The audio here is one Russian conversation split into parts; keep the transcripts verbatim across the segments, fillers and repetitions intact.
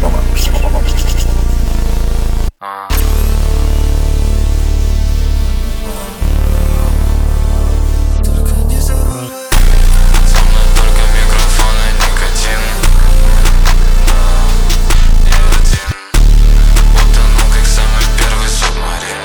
А. Только не забывай. Со мной только микрофон и никотин. Я один. Утонул, как самый первый субмарин.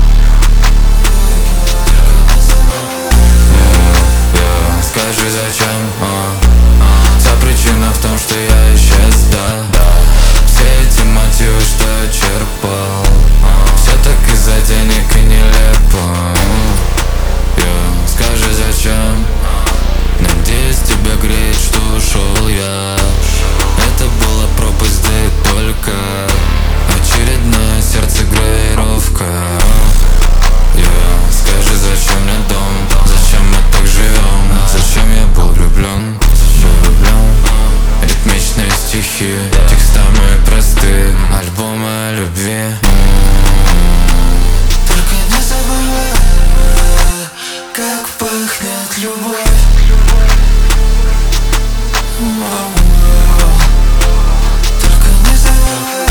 Скажи, зачем? А? Вся причина в том, что я исчез, да, да. Все эти мотивы, что я черпал, а? Все так из-за денег и нелепо. yeah. Скажи, зачем? Надеюсь, тебя греет, что ушел я. Это была пропасть, да и только очередная сердце гравировка. yeah. Скажи, зачем мне дом? Зачем мы так живем? Зачем я был влюблен? Ритмичные стихи, текста мои простые, альбомы о любви. Только не забывай, как пахнет любовь. Только не забывай,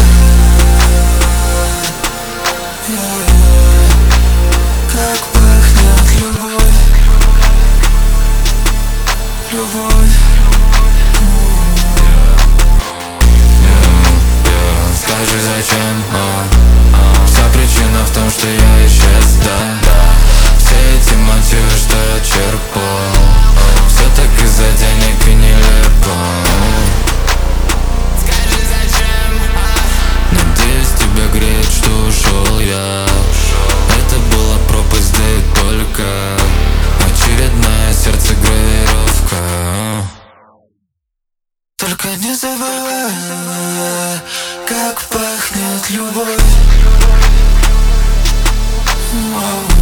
как пахнет любовь. Любовь. Скажи, зачем? А? Вся причина в том, что я исчез, да, да. Все эти мотивы, что я черпал, все так из-за денег и нелепо. Скажи, зачем? Надеюсь, тебя греет, что ушел я. Это была пропасть, да и только очередная сердце гравировка. Только не забывай, как пахнет любовь.